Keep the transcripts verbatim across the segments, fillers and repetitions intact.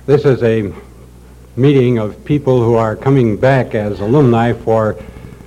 This is a meeting of people who are coming back as alumni for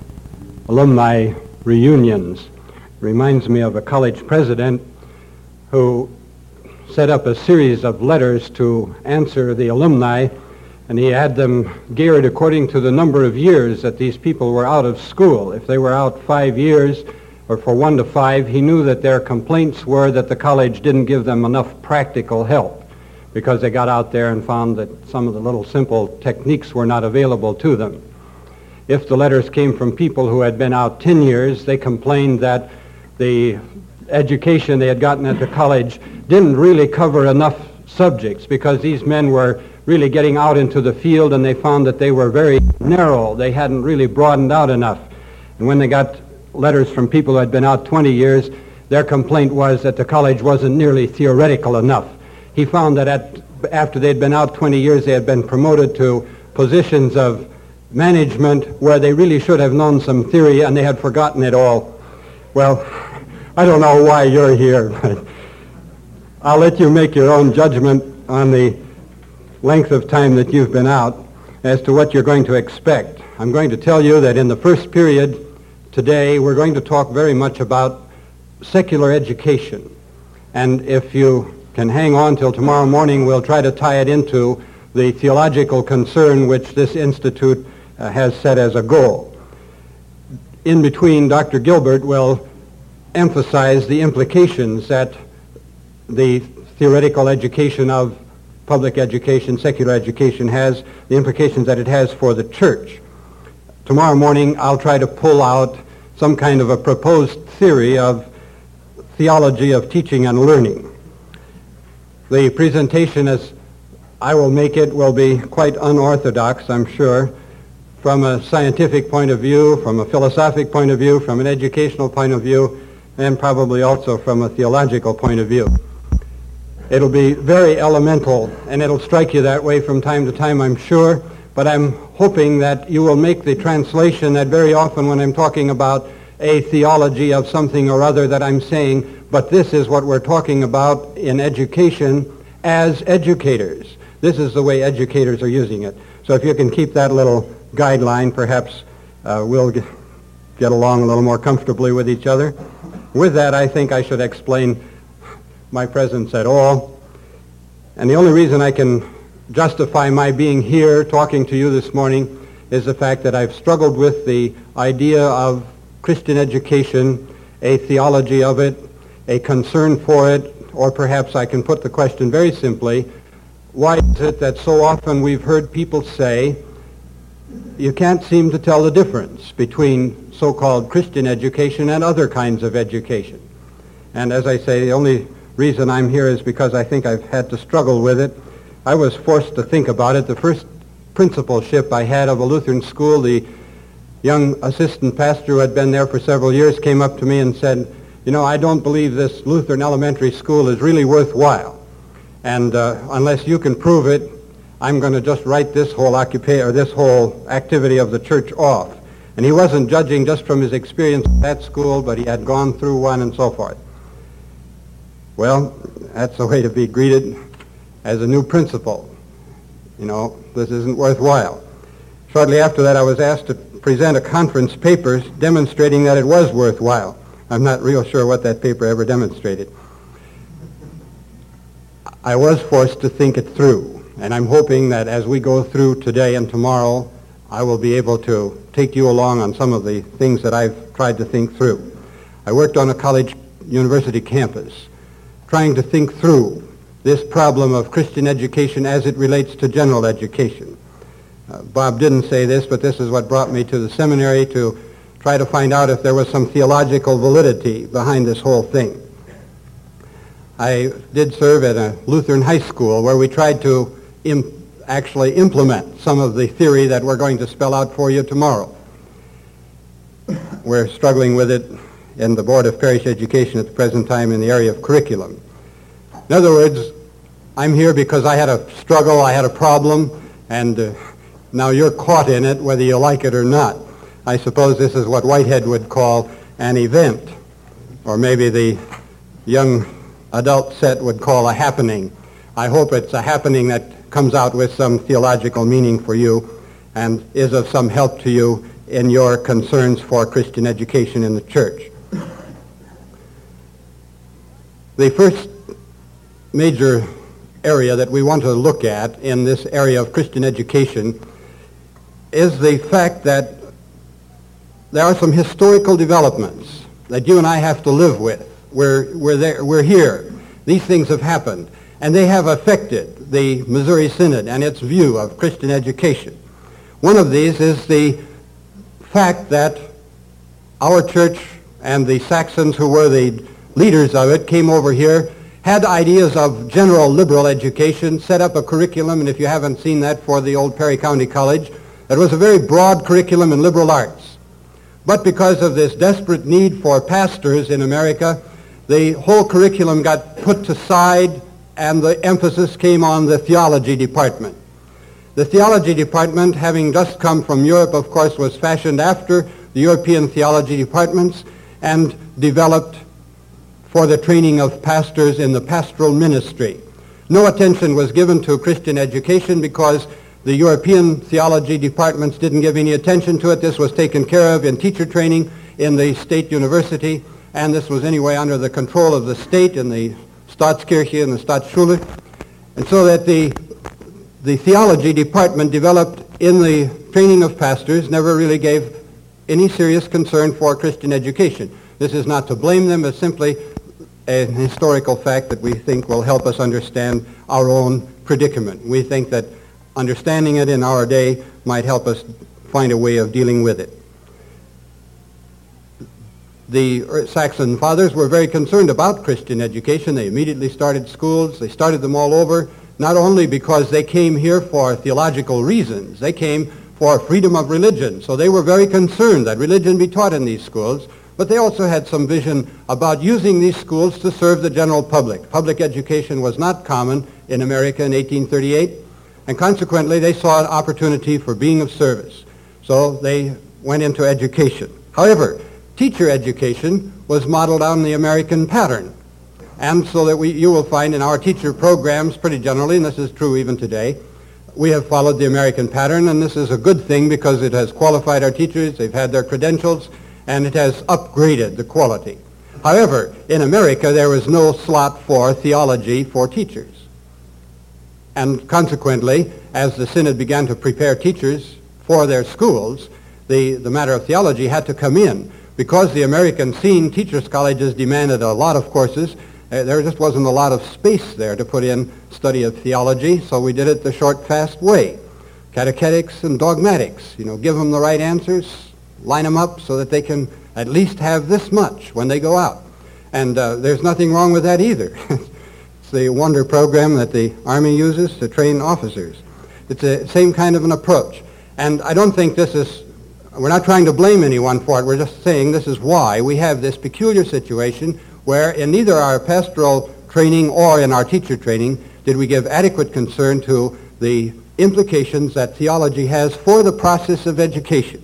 alumni reunions. Reminds me of a college president who set up a series of letters to answer the alumni, and he had them geared according to the number of years that these people were out of school. If they were out five years, or for one to five, he knew that their complaints were that the college didn't give them enough practical help because they got out there and found that some of the little simple techniques were not available to them. If the letters came from people who had been out ten years, they complained that the education they had gotten at the college didn't really cover enough subjects because these men were really getting out into the field and they found that they were very narrow. They hadn't really broadened out enough. And when they got letters from people who had been out twenty years, their complaint was that the college wasn't nearly theoretical enough. He found that at, after they'd been out twenty years, they had been promoted to positions of management where they really should have known some theory and they had forgotten it all. Well, I don't know why you're here, but I'll let you make your own judgment on the length of time that you've been out as to what you're going to expect. I'm going to tell you that in the first period today, we're going to talk very much about secular education. And if you can hang on till tomorrow morning, we'll try to tie it into the theological concern which this institute uh, has set as a goal. In between, Doctor Gilbert will emphasize the implications that the theoretical education of public education, secular education has, the implications that it has for the church. Tomorrow morning, I'll try to pull out some kind of a proposed theory of theology of teaching and learning. The presentation, as I will make it, will be quite unorthodox, I'm sure, from a scientific point of view, from a philosophic point of view, from an educational point of view, and probably also from a theological point of view. It'll be very elemental, and it'll strike you that way from time to time, I'm sure, but I'm hoping that you will make the translation that very often when I'm talking about a theology of something or other that I'm saying, but this is what we're talking about in education as educators. This is the way educators are using it. So if you can keep that little guideline, perhaps uh, we'll get, get along a little more comfortably with each other. With that, I think I should explain my presence at all. And the only reason I can justify my being here talking to you this morning is the fact that I've struggled with the idea of Christian education, a theology of it, a concern for it, or perhaps I can put the question very simply, why is it that so often we've heard people say, you can't seem to tell the difference between so-called Christian education and other kinds of education? And as I say, the only reason I'm here is because I think I've had to struggle with it. I was forced to think about it. The first principalship I had of a Lutheran school, the young assistant pastor who had been there for several years came up to me and said, you know, I don't believe this Lutheran elementary school is really worthwhile. And uh, unless you can prove it, I'm going to just write this whole occupation or this whole activity of the church off. And he wasn't judging just from his experience at that school, but he had gone through one and so forth. Well, that's the way to be greeted as a new principal. You know, this isn't worthwhile. Shortly after that, I was asked to present a conference paper demonstrating that it was worthwhile. I'm not real sure what that paper ever demonstrated. I was forced to think it through, and I'm hoping that as we go through today and tomorrow, I will be able to take you along on some of the things that I've tried to think through. I worked on a college university campus, trying to think through this problem of Christian education as it relates to general education. Uh, Bob didn't say this, but this is what brought me to the seminary to try to find out if there was some theological validity behind this whole thing. I did serve at a Lutheran high school where we tried to imp- actually implement some of the theory that we're going to spell out for you tomorrow. We're struggling with it in the Board of Parish Education at the present time in the area of curriculum. In other words, I'm here because I had a struggle, I had a problem, and uh, now you're caught in it whether you like it or not. I suppose this is what Whitehead would call an event, or maybe the young adult set would call a happening. I hope it's a happening that comes out with some theological meaning for you and is of some help to you in your concerns for Christian education in the church. The first major area that we want to look at in this area of Christian education is the fact that there are some historical developments that you and I have to live with. We're, we're, there, we're here. These things have happened, and they have affected the Missouri Synod and its view of Christian education. One of these is the fact that our church and the Saxons who were the leaders of it came over here, had ideas of general liberal education, set up a curriculum, and if you haven't seen that for the old Perry County College, that was a very broad curriculum in liberal arts. But because of this desperate need for pastors in America, the whole curriculum got put aside and the emphasis came on the theology department. The theology department, having just come from Europe, of course, was fashioned after the European theology departments and developed for the training of pastors in the pastoral ministry. No attention was given to Christian education because the European theology departments didn't give any attention to it. This was taken care of in teacher training in the state university, and this was anyway under the control of the state in the Staatskirche and the Staatsschule. And so that the, the theology department developed in the training of pastors never really gave any serious concern for Christian education. This is not to blame them, it's simply a historical fact that we think will help us understand our own predicament. We think that understanding it in our day might help us find a way of dealing with it. The Saxon fathers were very concerned about Christian education. They immediately started schools. They started them all over, not only because they came here for theological reasons. They came for freedom of religion. So they were very concerned that religion be taught in these schools. But they also had some vision about using these schools to serve the general public. Public education was not common in America in eighteen thirty-eight, and consequently they saw an opportunity for being of service. So they went into education. However, teacher education was modeled on the American pattern. And so that we, you will find in our teacher programs pretty generally, and this is true even today, we have followed the American pattern, and this is a good thing because it has qualified our teachers, they've had their credentials, and it has upgraded the quality. However, in America, there was no slot for theology for teachers. And consequently, as the Synod began to prepare teachers for their schools, the, the matter of theology had to come in. Because the American scene, teachers' colleges demanded a lot of courses, uh, there just wasn't a lot of space there to put in study of theology, so we did it the short, fast way. Catechetics and dogmatics, you know, give them the right answers, line them up so that they can at least have this much when they go out. And uh, there's nothing wrong with that either. It's the Wonder program that the Army uses to train officers. It's the same kind of an approach. And I don't think this is, we're not trying to blame anyone for it, we're just saying this is why we have this peculiar situation where in neither our pastoral training or in our teacher training did we give adequate concern to the implications that theology has for the process of education.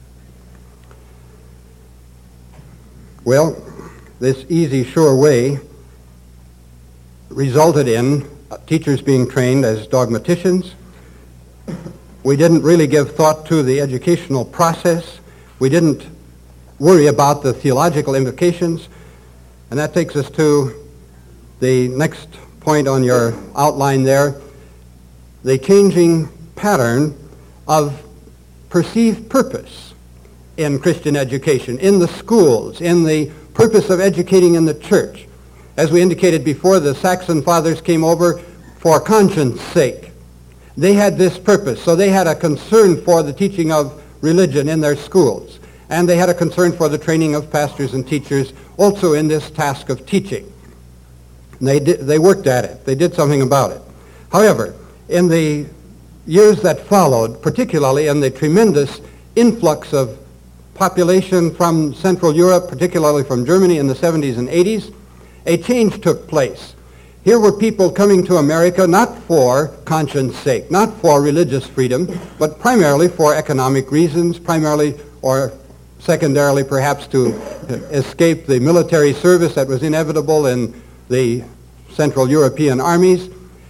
Well, this easy, sure way resulted in teachers being trained as dogmaticians. We didn't really give thought to the educational process. We didn't worry about the theological implications. And that takes us to the next point on your outline there, the changing pattern of perceived purpose in Christian education, in the schools, in the purpose of educating in the church. As we indicated before, the Saxon fathers came over for conscience sake. They had this purpose, so they had a concern for the teaching of religion in their schools, and they had a concern for the training of pastors and teachers also in this task of teaching. And they, did, they worked at it. They did something about it. However, in the years that followed, particularly in the tremendous influx of population from Central Europe, particularly from Germany in the seventies and eighties, a change took place. Here were people coming to America not for conscience sake, not for religious freedom, but primarily for economic reasons, primarily or secondarily perhaps to escape the military service that was inevitable in the Central European armies.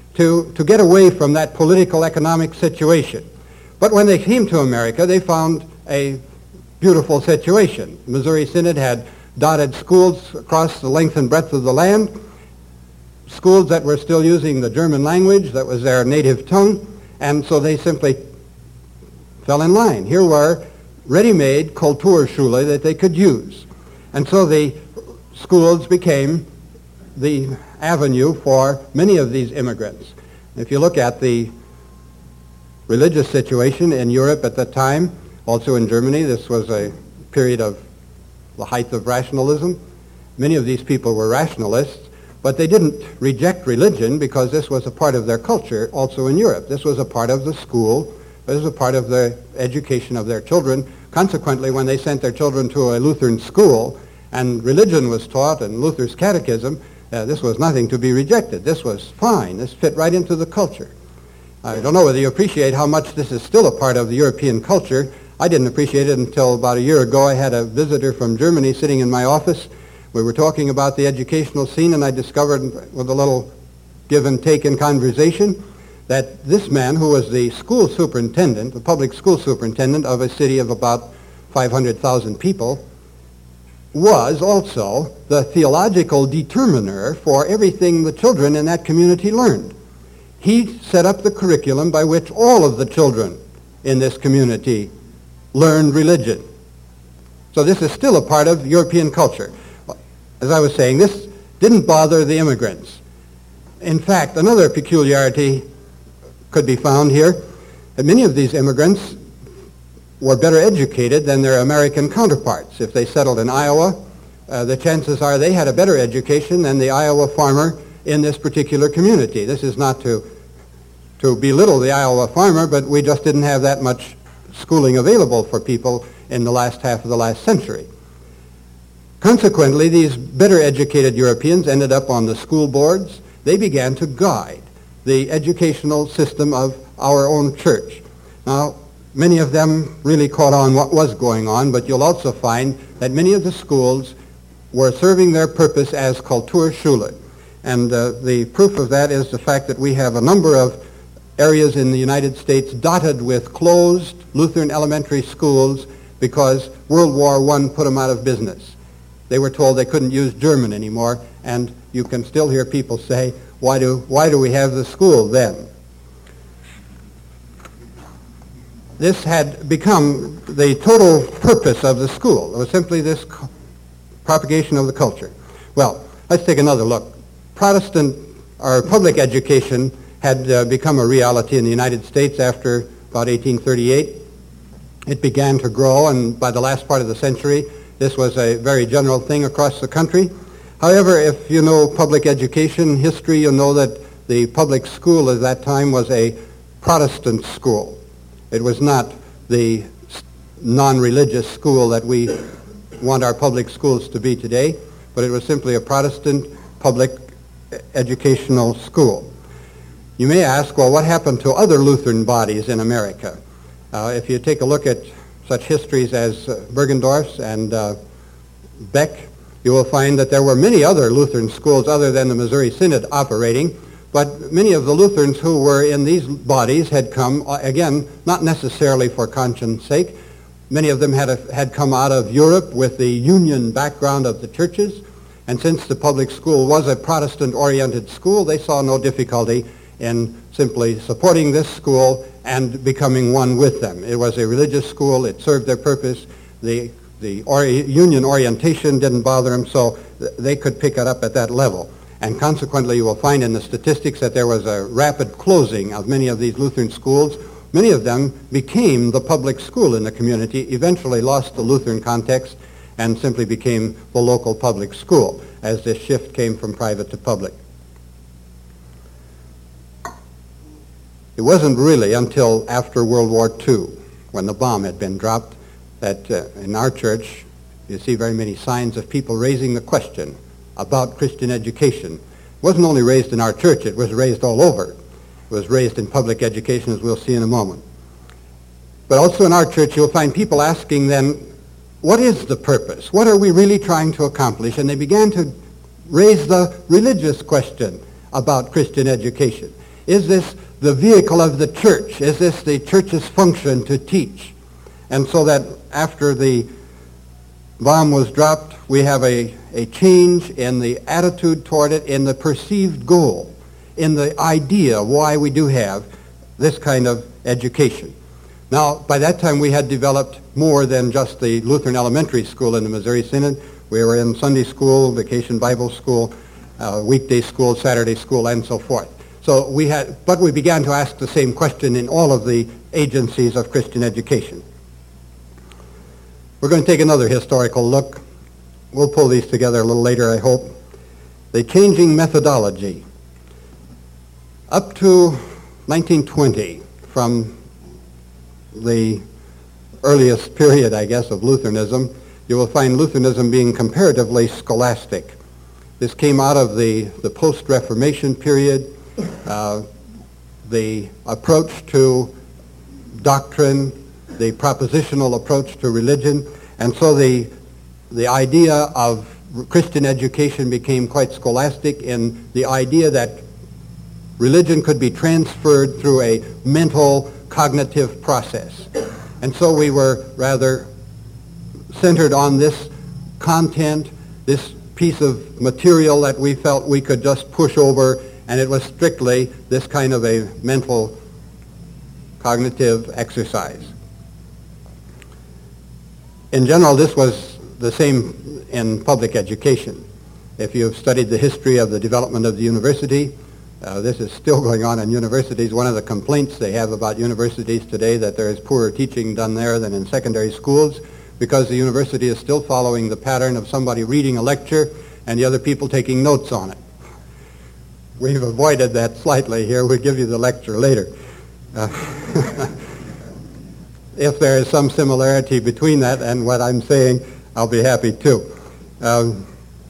to, to get away from that political economic situation. But when they came to America, they found a beautiful situation. The Missouri Synod had dotted schools across the length and breadth of the land, schools that were still using the German language, that was their native tongue, and so they simply fell in line. Here were ready-made Kulturschule that they could use. And so the schools became the avenue for many of these immigrants. If you look at the religious situation in Europe at that time, also in Germany, this was a period of the height of rationalism. Many of these people were rationalists, but they didn't reject religion because this was a part of their culture also in Europe. This was a part of the school. This was a part of the education of their children. Consequently, when they sent their children to a Lutheran school and religion was taught and Luther's catechism, uh, this was nothing to be rejected. This was fine. This fit right into the culture. I don't know whether you appreciate how much this is still a part of the European culture. I didn't appreciate it until about a year ago. I had a visitor from Germany sitting in my office. We were talking about the educational scene, and I discovered with a little give and take in conversation that this man, who was the school superintendent, the public school superintendent of a city of about five hundred thousand people, was also the theological determiner for everything the children in that community learned. He set up the curriculum by which all of the children in this community learned religion. So this is still a part of European culture. As I was saying, this didn't bother the immigrants. In fact, another peculiarity could be found here, that many of these immigrants were better educated than their American counterparts. If they settled in Iowa, uh, the chances are they had a better education than the Iowa farmer in this particular community. This is not to, to belittle the Iowa farmer, but we just didn't have that much schooling available for people in the last half of the last century. Consequently, these better educated Europeans ended up on the school boards. They began to guide the educational system of our own church. Now, many of them really caught on what was going on, but you'll also find that many of the schools were serving their purpose as Kulturschule. And uh, the proof of that is the fact that we have a number of areas in the United States dotted with closed Lutheran elementary schools because World War One put them out of business. They were told they couldn't use German anymore, and you can still hear people say, why do, why do we have the school then? This had become the total purpose of the school. It was simply this co- propagation of the culture. Well, let's take another look. Protestant, or public education had uh, become a reality in the United States after about eighteen thirty-eight. It began to grow, and by the last part of the century, this was a very general thing across the country. However, if you know public education history, you'll know that the public school at that time was a Protestant school. It was not the non-religious school that we want our public schools to be today, but it was simply a Protestant public educational school. You may ask, well, what happened to other Lutheran bodies in America? Uh, if you take a look at such histories as uh, Bergendorf's and uh, Beck, you will find that there were many other Lutheran schools other than the Missouri Synod operating, but many of the Lutherans who were in these bodies had come, uh, again, not necessarily for conscience sake. Many of them had, a, had come out of Europe with the union background of the churches, and since the public school was a Protestant-oriented school, they saw no difficulty in simply supporting this school and becoming one with them. It was a religious school. It served their purpose. The, the or, union orientation didn't bother them, so th- they could pick it up at that level. And consequently, you will find in the statistics that there was a rapid closing of many of these Lutheran schools. Many of them became the public school in the community, eventually lost the Lutheran context, and simply became the local public school as this shift came from private to public. It wasn't really until after World War Two, when the bomb had been dropped, that uh, in our church you see very many signs of people raising the question about Christian education. It wasn't only raised in our church, it was raised all over. It was raised in public education, as we'll see in a moment. But also in our church you'll find people asking then, what is the purpose? What are we really trying to accomplish? And they began to raise the religious question about Christian education. Is this the vehicle of the church? Is this the church's function to teach? And so that after the bomb was dropped, we have a, a change in the attitude toward it, in the perceived goal, in the idea why we do have this kind of education. Now, by that time, we had developed more than just the Lutheran Elementary School in the Missouri Synod. We were in Sunday school, vacation Bible school, uh, weekday school, Saturday school, and so forth. So we had, but we began to ask the same question in all of the agencies of Christian education. We're going to take another historical look. We'll pull these together a little later, I hope. The changing methodology. Up to nineteen twenty, from the earliest period, I guess, of Lutheranism, you will find Lutheranism being comparatively scholastic. This came out of the, the post-Reformation period, uh, the approach to doctrine, the propositional approach to religion, and so the, the idea of Christian education became quite scholastic in the idea that religion could be transferred through a mental, cognitive process. And so we were rather centered on this content, this piece of material that we felt we could just push over, and it was strictly this kind of a mental, cognitive exercise. In general, this was the same in public education. If you've studied the history of the development of the university, Uh, this is still going on in universities. One of the complaints they have about universities today that there is poorer teaching done there than in secondary schools, because the university is still following the pattern of somebody reading a lecture and the other people taking notes on it. We've avoided that slightly here. We'll give you the lecture later. Uh, if there is some similarity between that and what I'm saying, I'll be happy to. Um,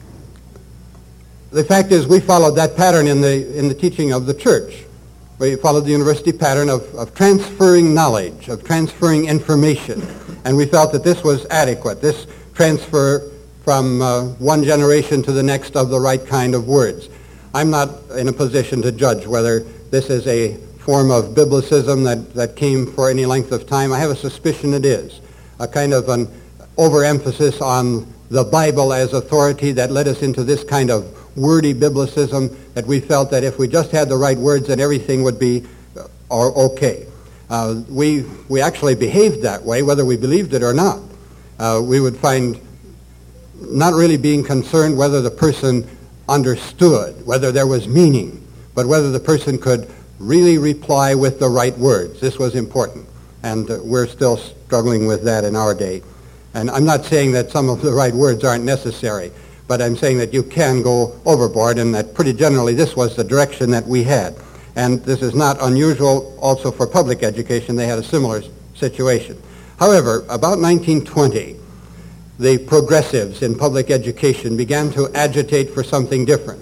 The fact is, we followed that pattern in the in the teaching of the church. We followed the university pattern of, of transferring knowledge, of transferring information, and we felt that this was adequate, this transfer from uh, one generation to the next of the right kind of words. I'm not in a position to judge whether this is a form of biblicism that, that came for any length of time. I have a suspicion it is, a kind of an overemphasis on the Bible as authority that led us into this kind of wordy biblicism that we felt that if we just had the right words, then everything would be uh, or okay. Uh, we we actually behaved that way, whether we believed it or not. Uh, we would find not really being concerned whether the person understood, whether there was meaning, but whether the person could really reply with the right words. This was important, and uh, we're still struggling with that in our day. And I'm not saying that some of the right words aren't necessary, but I'm saying that you can go overboard, and that pretty generally this was the direction that we had. And this is not unusual also for public education. They had a similar situation. However, about nineteen twenty, the progressives in public education began to agitate for something different.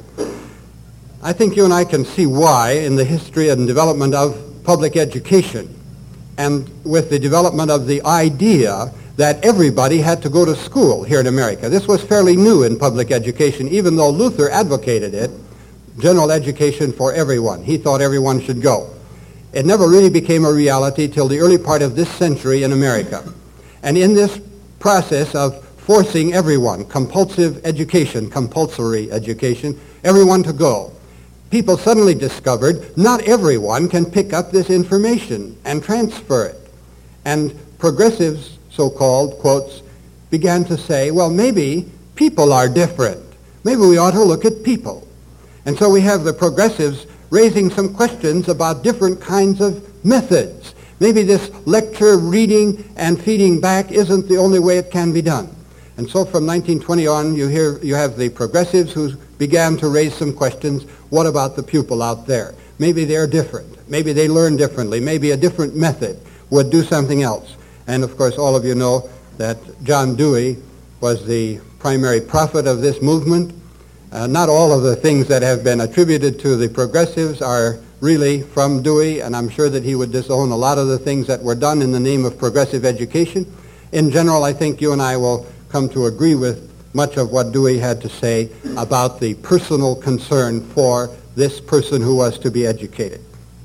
I think you and I can see why in the history and development of public education, and with the development of the idea that everybody had to go to school here in America. This was fairly new in public education, even though Luther advocated it, general education for everyone. He thought everyone should go. It never really became a reality till the early part of this century in America. And in this process of forcing everyone, compulsive education, compulsory education, everyone to go, people suddenly discovered not everyone can pick up this information and transfer it. And progressives, so-called, quotes, began to say, well, maybe people are different. Maybe we ought to look at people. And so we have the progressives raising some questions about different kinds of methods. Maybe this lecture, reading, and feeding back isn't the only way it can be done. And so from nineteen twenty on, you hear you have the progressives who began to raise some questions. What about the pupil out there? Maybe they're different. Maybe they learn differently. Maybe a different method would do something else. And of course, all of you know that John Dewey was the primary prophet of this movement. Uh, not all of the things that have been attributed to the progressives are really from Dewey, and I'm sure that he would disown a lot of the things that were done in the name of progressive education. In general, I think you and I will come to agree with much of what Dewey had to say about the personal concern for this person who was to be educated.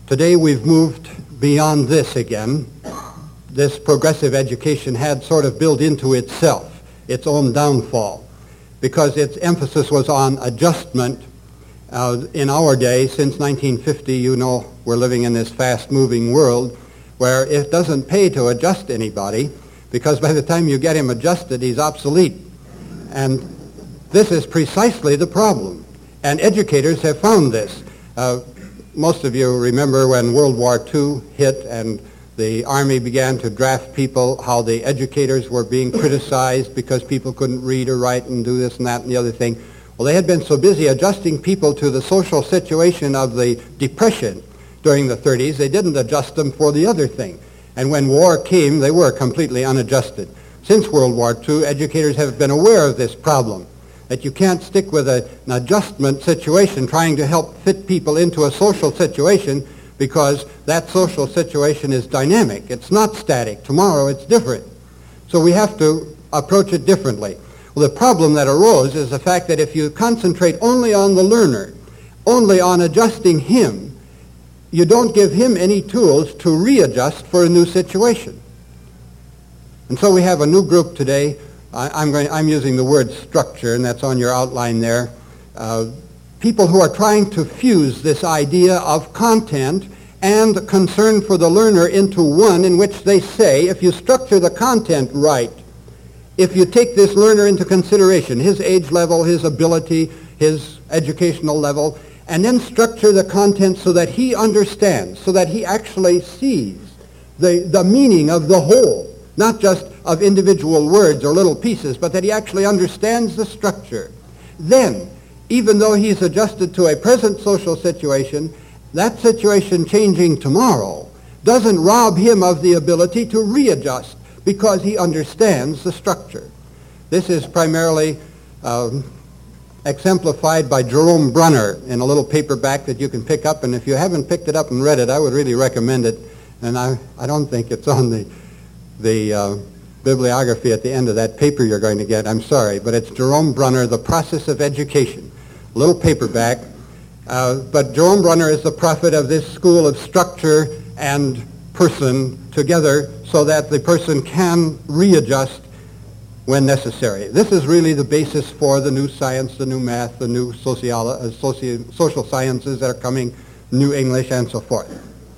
Today we've moved beyond this again. This progressive education had sort of built into itself its own downfall because its emphasis was on adjustment. Uh, in our day, since nineteen fifty, you know, we're living in this fast-moving world where it doesn't pay to adjust anybody because by the time you get him adjusted, he's obsolete. And this is precisely the problem. And educators have found this. Uh, most of you remember when World War Two hit and the Army began to draft people, how the educators were being criticized because people couldn't read or write and do this and that and the other thing. Well, they had been so busy adjusting people to the social situation of the Depression during the thirties, they didn't adjust them for the other thing. And when war came, they were completely unadjusted. Since World War Two, educators have been aware of this problem, that you can't stick with a, an adjustment situation trying to help fit people into a social situation because that social situation is dynamic. It's not static. Tomorrow it's different. So we have to approach it differently. Well, the problem that arose is the fact that if you concentrate only on the learner, only on adjusting him, you don't give him any tools to readjust for a new situation. And so we have a new group today. I, I'm, going, I'm using the word structure, and that's on your outline there. Uh, people who are trying to fuse this idea of content and concern for the learner into one in which they say, if you structure the content right, if you take this learner into consideration, his age level, his ability, his educational level, and then structure the content so that he understands, so that he actually sees the, the meaning of the whole, not just of individual words or little pieces, but that he actually understands the structure. Then, even though he's adjusted to a present social situation, that situation changing tomorrow doesn't rob him of the ability to readjust because he understands the structure. This is primarily um, exemplified by Jerome Brunner in a little paperback that you can pick up, and if you haven't picked it up and read it, I would really recommend it. And I, I don't think it's on the, the uh, bibliography at the end of that paper you're going to get. I'm sorry, but it's Jerome Brunner, The Process of Education. A little paperback. Uh, but Jerome Brunner is the prophet of this school of structure and person together so that the person can readjust when necessary. This is really the basis for the new science, the new math, the new sociolo- uh, soci- social sciences that are coming, new English, and so forth.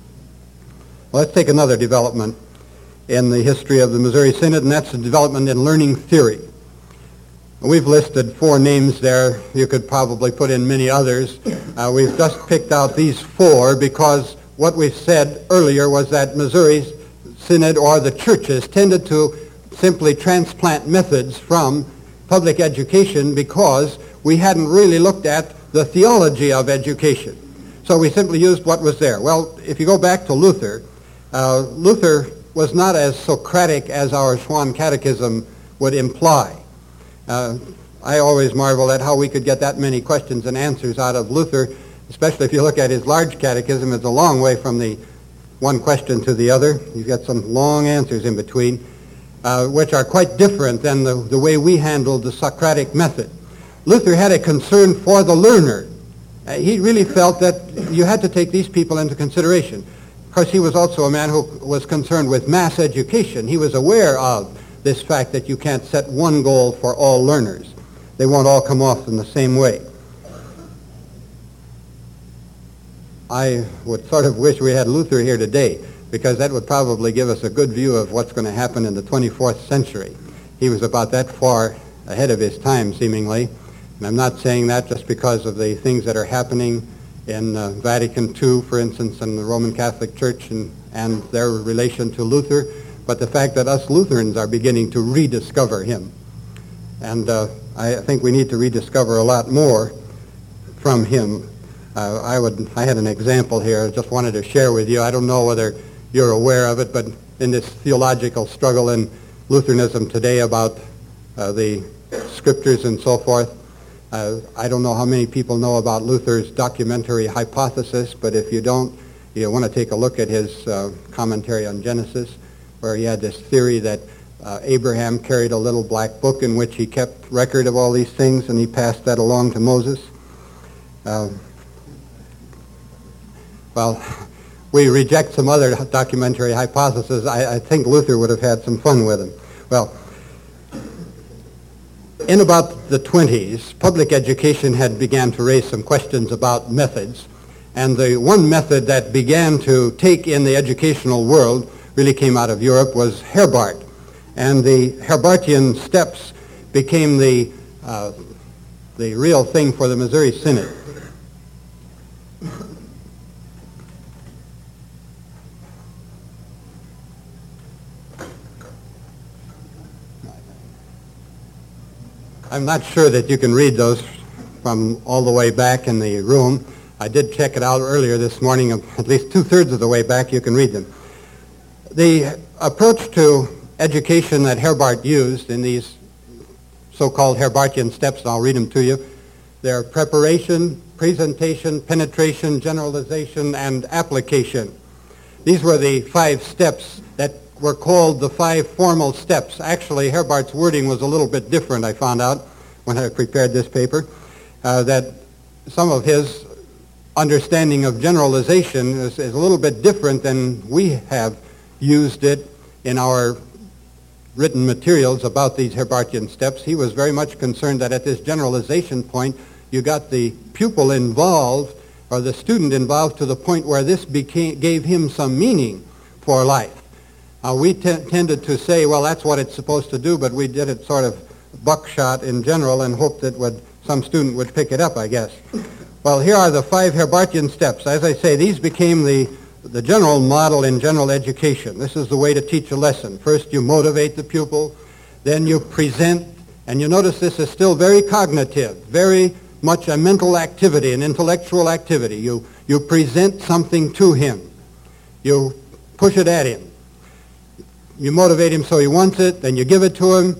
Well, let's take another development in the history of the Missouri Synod, and that's the development in learning theory. We've listed four names there. You could probably put in many others. Uh, we've just picked out these four because what we said earlier was that Missouri's Synod or the churches tended to simply transplant methods from public education because we hadn't really looked at the theology of education. So we simply used what was there. Well, if you go back to Luther, uh, Luther was not as Socratic as our Schwann Catechism would imply. Uh, I always marvel at how we could get that many questions and answers out of Luther, especially if you look at his large catechism. It's a long way from the one question to the other. He's got some long answers in between, uh, which are quite different than the, the way we handled the Socratic method. Luther had a concern for the learner. Uh, he really felt that you had to take these people into consideration. Of course, he was also a man who was concerned with mass education. He was aware of this fact that you can't set one goal for all learners. They won't all come off in the same way. I would sort of wish we had Luther here today because that would probably give us a good view of what's going to happen in the twenty-fourth century. He was about that far ahead of his time, seemingly. And I'm not saying that just because of the things that are happening in uh, Vatican Two, for instance, and the Roman Catholic Church and, and their relation to Luther, but the fact that us Lutherans are beginning to rediscover him. And uh, I think we need to rediscover a lot more from him. Uh, I would. I had an example here I just wanted to share with you. I don't know whether you're aware of it, but in this theological struggle in Lutheranism today about uh, the scriptures and so forth, uh, I don't know how many people know about Luther's documentary hypothesis, but if you don't, you want to take a look at his uh, commentary on Genesis, where he had this theory that uh, Abraham carried a little black book in which he kept record of all these things, and he passed that along to Moses. Uh, well, we reject some other documentary hypotheses, I, I think Luther would have had some fun with them. Well, in about the twenties, public education had began to raise some questions about methods, and the one method that began to take in the educational world, really came out of Europe, was Herbart. And the Herbartian steps became the, uh, the real thing for the Missouri Synod. I'm not sure that you can read those from all the way back in the room. I did check it out earlier this morning. At least two-thirds of the way back you can read them. The approach to education that Herbart used in these so-called Herbartian steps, and I'll read them to you, they're preparation, presentation, penetration, generalization, and application. These were the five steps that were called the five formal steps. Actually, Herbart's wording was a little bit different, I found out when I prepared this paper, uh, that some of his understanding of generalization is, is a little bit different than we have used it in our written materials about these Herbartian steps. He was very much concerned that at this generalization point, you got the pupil involved, or the student involved, to the point where this became, gave him some meaning for life. Uh, we t- tended to say, well, that's what it's supposed to do, but we did it sort of buckshot in general and hoped that would, some student would pick it up, I guess. Well, here are the five Herbartian steps. As I say, these became the, the general model in general education. This is the way to teach a lesson. First, you motivate the pupil, then you present, and you notice this is still very cognitive, very much a mental activity, an intellectual activity. You, you present something to him. You push it at him. You motivate him so he wants it, then you give it to him,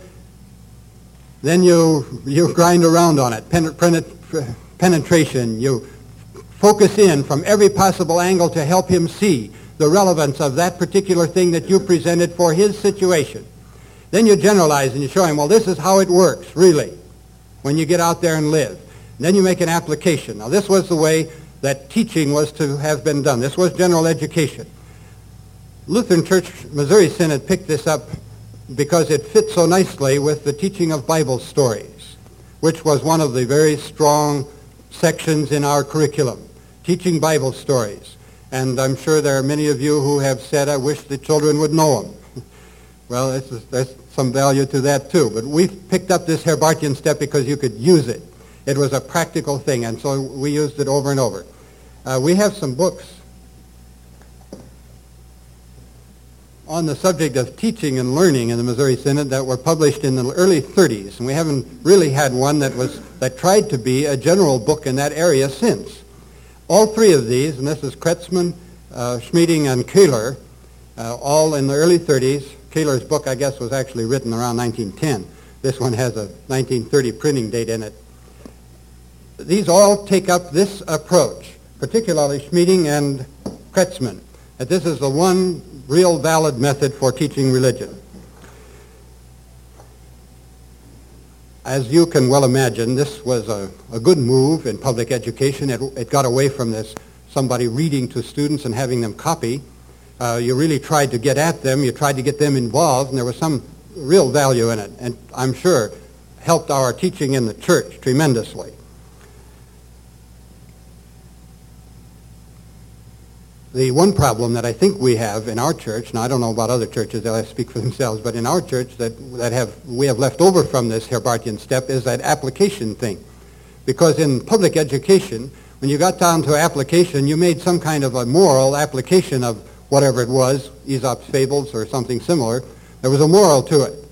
then you, you grind around on it, Pen, pen, penetration. You focus in from every possible angle to help him see the relevance of that particular thing that you presented for his situation. Then you generalize and you show him, well, this is how it works, really, when you get out there and live. And then you make an application. Now, this was the way that teaching was to have been done. This was general education. Lutheran Church Missouri Synod picked this up because it fit so nicely with the teaching of Bible stories, which was one of the very strong sections in our curriculum, teaching Bible stories. And I'm sure there are many of you who have said, I wish the children would know them. Well, this is, there's some value to that too. But we picked up this Herbartian step because you could use it. It was a practical thing, and so we used it over and over. Uh, we have some books on the subject of teaching and learning in the Missouri Synod that were published in the early thirties, and we haven't really had one that was that tried to be a general book in that area since. All three of these, and this is Kretzmann, uh, Schmieding, and Kahler, uh, all in the early thirties. Kahler's book, I guess, was actually written around nineteen ten. This one has a nineteen thirty printing date in it. These all take up this approach, particularly Schmieding and Kretzmann, that this is the one real valid method for teaching religion. As you can well imagine, this was a, a good move in public education. It, it got away from this somebody reading to students and having them copy. Uh, you really tried to get at them. You tried to get them involved, and there was some real value in it, and I'm sure helped our teaching in the church tremendously. The one problem that I think we have in our church, and I don't know about other churches, they'll have to speak for themselves, but in our church that, that have we have left over from this Herbartian step is that application thing. Because in public education, when you got down to application, you made some kind of a moral application of whatever it was, Aesop's fables or something similar. There was a moral to it.